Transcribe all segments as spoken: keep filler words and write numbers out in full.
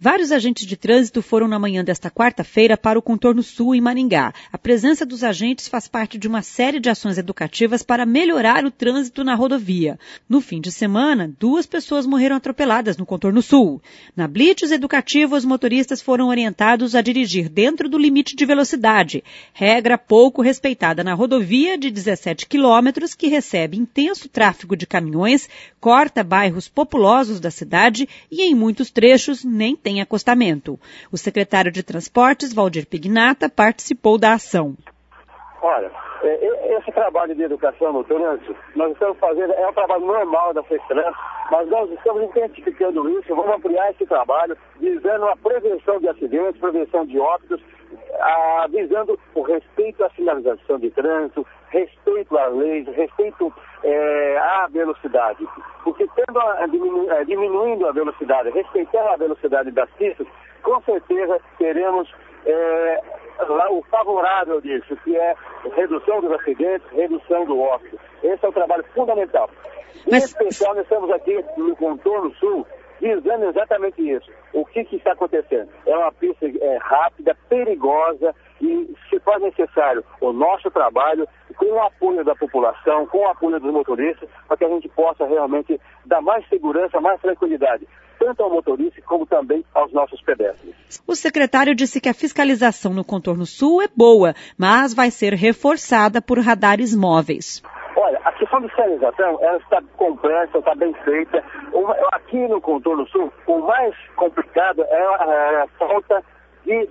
Vários agentes de trânsito foram na manhã desta quarta-feira para o Contorno Sul, em Maringá. A presença dos agentes faz parte de uma série de ações educativas para melhorar o trânsito na rodovia. No fim de semana, duas pessoas morreram atropeladas no Contorno Sul. Na blitz educativa, os motoristas foram orientados a dirigir dentro do limite de velocidade, regra pouco respeitada na rodovia de dezessete quilômetros, que recebe intenso tráfego de caminhões, corta bairros populosos da cidade e, em muitos trechos, nem tem acostamento. O secretário de Transportes, Valdir Pignata, participou da ação. Olha, esse trabalho de educação no trânsito, nós estamos fazendo, é um trabalho normal da FETRAN, mas nós estamos intensificando isso, vamos ampliar esse trabalho, visando a prevenção de acidentes, prevenção de óbitos, a, visando o respeito à sinalização de trânsito, respeito às leis, respeito é, à velocidade. Porque tendo a, diminu, é, diminuindo a velocidade, respeitando a velocidade das pistas, com certeza teremos é, lá o favorável disso, que é redução dos acidentes, redução do óbito. Esse é o trabalho fundamental. Mas... Em especial, nós estamos aqui no Contorno Sul, visando exatamente isso. O que, que está acontecendo? É uma pista é, rápida, perigosa, e se faz necessário o nosso trabalho com o apoio da população, com o apoio dos motoristas, para que a gente possa realmente dar mais segurança, mais tranquilidade, tanto ao motorista como também aos nossos pedestres. O secretário disse que a fiscalização no Contorno Sul é boa, mas vai ser reforçada por radares móveis. Olha, a questão de fiscalização, ela está complexa, está bem feita. Uma, aqui no Contorno Sul, o mais complicado é a, a falta de,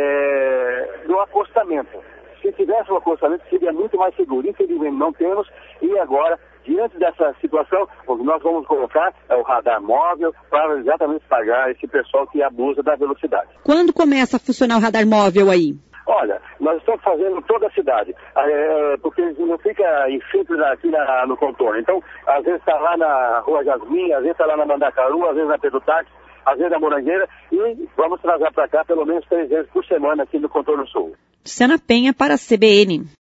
é, do acostamento. Se tivesse um acostamento, seria muito mais seguro. Infelizmente não temos, e agora, diante dessa situação, nós vamos colocar é, o radar móvel para exatamente pagar esse pessoal que abusa da velocidade. Quando começa a funcionar o radar móvel aí? Olha, nós estamos fazendo toda a cidade, é, porque não fica em simples aqui na, no contorno. Então, às vezes está lá na Rua Jasmim, às vezes está lá na Mandacaru, às vezes na Pedro Táxi, às vezes na Morangueira, e vamos trazer para cá pelo menos três vezes por semana aqui no Contorno Sul. Luciana Penha para a C B N.